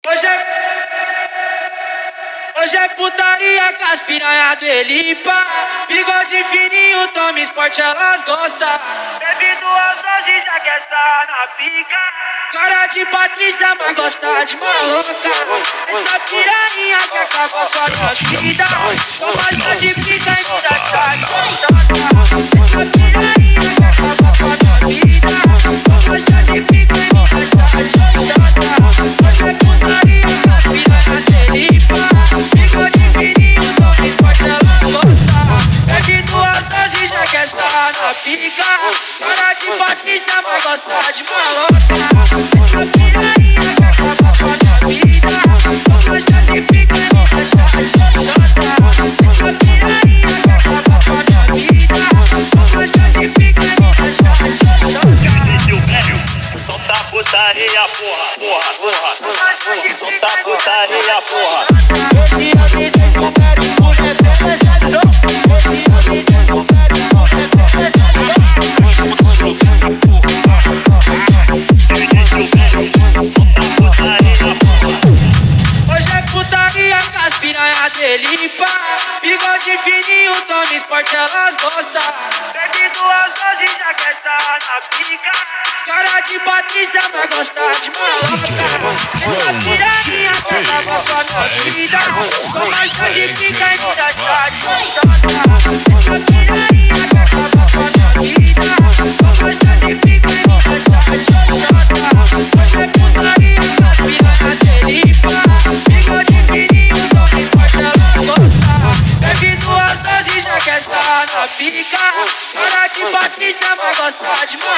Hoje é putaria com as piranha do Elipa. Bigode fininho, toma esporte, elas gostam. Bebe 2 hoje já quer estar na pica. Cara de Patrícia, mas gosta de maloca. Essa piranha quer acabar com a minha vida. Toma chá de pica e me dá chá de xoxota. Essa piranha quer acabar com a minha vida. Toma chá de pica e me dá chá de xoxota. Hoje é putaria com as piranha do Elipa. Bigode fininho, toma esporte, ela gosta. Bebe 2 hoje já quer estar na pica. Cara de Patrícia, mas gosta de maloca. Essa piranha quer acabar com a minha vida. Toma chá de pica e me dá chá de xoxota. Essa piranha quer acabar com a minha vida. Toma chá de pica e me dá chá de xoxota. Solta a putaria, porra. Solta a putaria, porra. Esse homem descobre mulher pesadão. Esse homem descobre mulher pesadão. Hoje é putaria com as piranha do Elipa. Bigode fininho, toma esporte, elas gostam. Bebe 2 hoje já quer estar na pica. Cara de Patrícia, mas gosta de maloca. Essa piranha quer acabar com a minha vida. Toma chá de pica e me dá chá de xoxota. Essa piranha quer acabar com a minha vida. Toma chá de pica e me dá chá de xoxota. Hoje é putaria com as piranha do Elipa. Bigode fininho, toma esporte, ela gosta. Bebe 2 hoje já quer estar na pica. Cara de Patrícia, mas gosta de maloca.